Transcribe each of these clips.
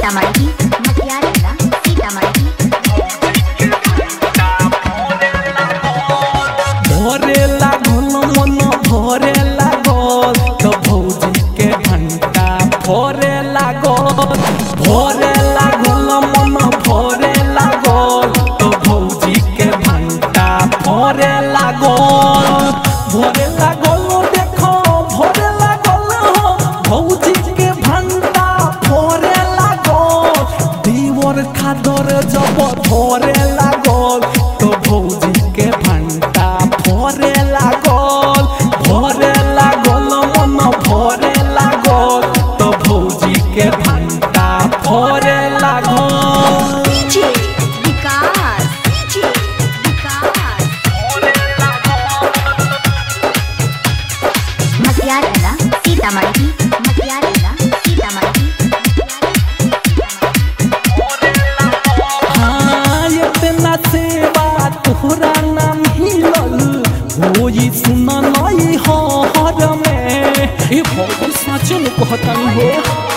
सीतामढ़ी मटियार जिला सीतामढ़ी। भोरे लागल मन भोरे लागल तो भौजी के घंटा भोरे लागल। भोरे लागल मन भोरे लागल तो भौजी के घंटा भोरे लागल। भोरे लागल देखो भोरे लागल हो भौजी के घंटा भोरे लागल। दीवर खादर जब भोरे लागल तो भौजी के घंटा भोरे लागल। भोरे लागल मन भोरे लागल तो भौजी के घंटा भोरे लागल। डीजे विकास डीजे विकास मटियार जिला सीतामढ़ी मटियार जिला सीतामढ़ी। हाँ इतना सेवा तोहरा नाम हिलल होई सुन नई हर में। ए भौजी सच में कहतनी हो।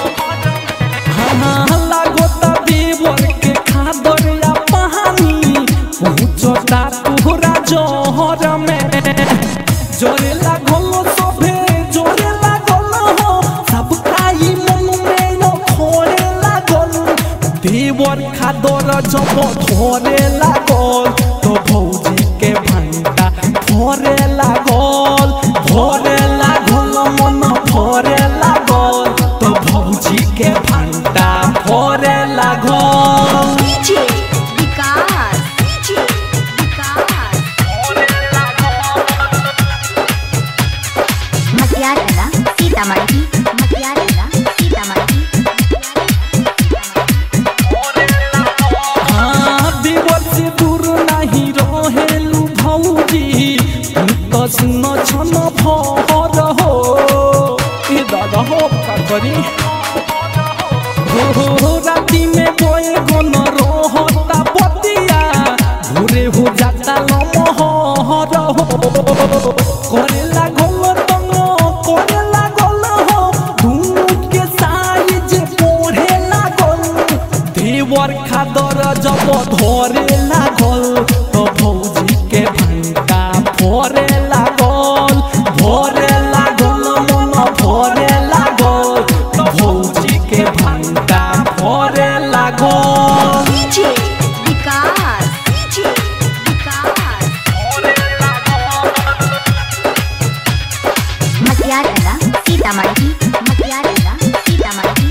हाँ लागोता देवर के खादर या पानी पहुँचता तोहरा जहर में। जोरे लागल सभे जोरे लागल हो सबका ई मन में न खोरे लागल। देवर खादर जब धोरे लागल तो भौजी के घंटा भोरे लागल। भोरे लागल मन भोरे लागल तो भौजी के घंटा भोरे लागल। डीजे विकास डीजे विकास मटियार जिला सीतामढ़ी मटियार जिला सीतामढ़ी। हाँ देवर से दूर नहीं रहेलू भौजी तो सुन छन भर हो। ए दादा हो का करी हो राती में बोए गन रोहता बतिया घूरे हो जाता लमहर हो। करे लागल तंग करे लागल हो दुनू के साइज पढ़े लागल। देवर खादर जब धरे लागल तो भौजी के घंटा भोरे लागल। भोरे लागल मन भोरे लागल तो भौजी के घंटा भोरे लागल। डीजे विकास डीजे विकास मटियार जिला सीतामढ़ी मटियार जिला सीतामढ़ी।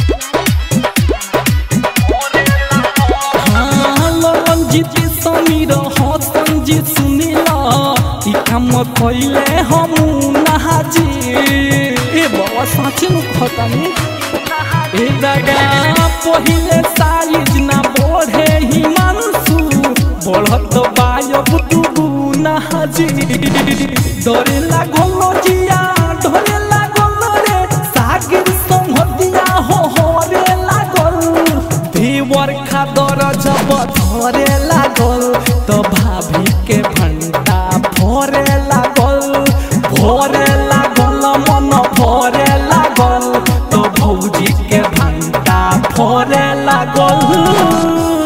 हाँ रंजीत समीर हसन जी सुनिला ई काम कइले हम नहाजी। ए बाबा सच में कहतानी ए दादा पहिले साइज ना बढ़े ही मानसू बढ़त बायब दुगु नहाजी। डरे लागल जिया डरे लागल रे सागिर संहतिया हो रे लागल। देवर खादर जब धरे लागल तो भाभी के घंटा भोरे लागल। भोरे लागल मन भोरे लागल तो भौजी के घंटा भोरे लागल।